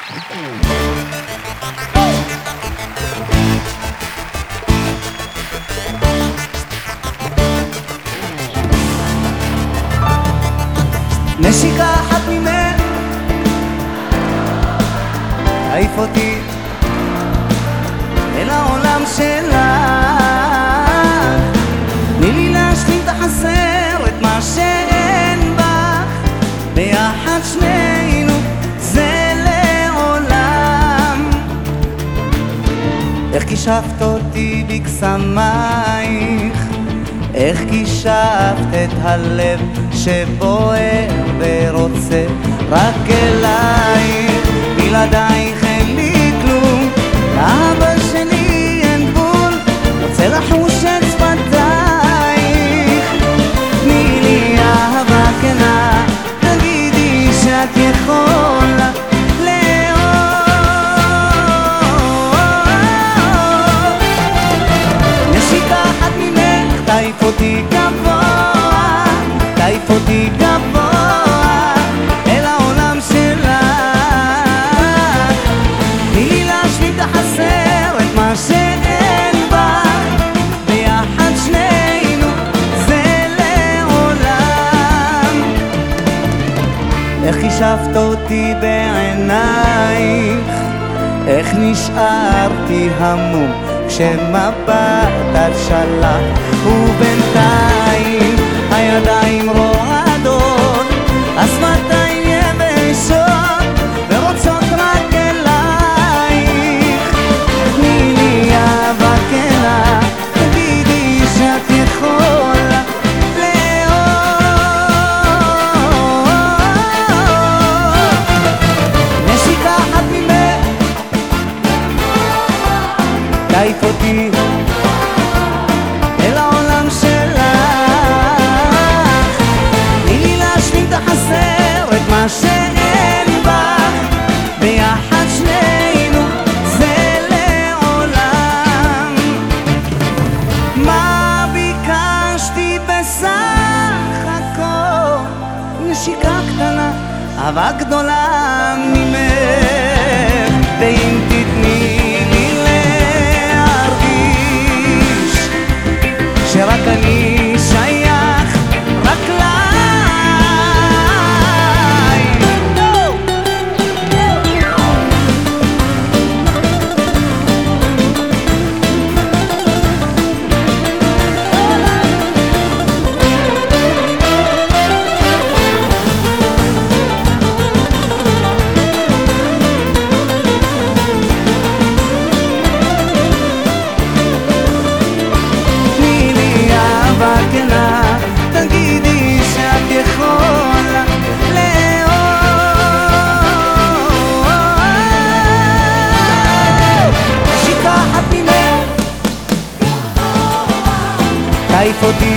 נשיקה אחת ממך תעיף אותי אל העולם שלך. תני לי להשלים את החסר, את מה שאין בך. ביחד שנינו זה לעולם. איך קישפת אותי בקסמייך, איך קישפת את הלב שבוער ורוצה רק אלייך. בלעדייך אין לי כלום, לאבא שלי אין גבול, רוצה לחוש את שפתייך. תני לי אהבה כנה, תגידי שאת יכולה לאהוב. נשיקה אחת ממך תעיף אותי גבוה, תעיף אותי גבוה אל העולם שלך. תני לי להשלים את החסר, את מה שאין בך. ביחד שנינו זה לעולם. איך קישפת אותי בעינייך, איך נשארתי המום כשמבטת שלך. ובינתיים הידיים רועדות, השפתיים יבשות ורוצות רק אלייך. תני לי אהבה כנה, תגידי שאת יכולה לאהוב. נשיקה אחת ממך תעיף אותי אל העולם שלך. תני לי להשלים את החסר, את מה שאין בך. ביחד שנינו זה לעולם. מה ביקשתי בסך הכל? נשיקה קטנה, אהבה גדולה ממך. ואם תתני לי להרגיש שרק אני שייך רק לי. תני לי אהבה כנה, תגידי שאת יכולה לאהוב. נשיקה אחת ממך תעיף אותי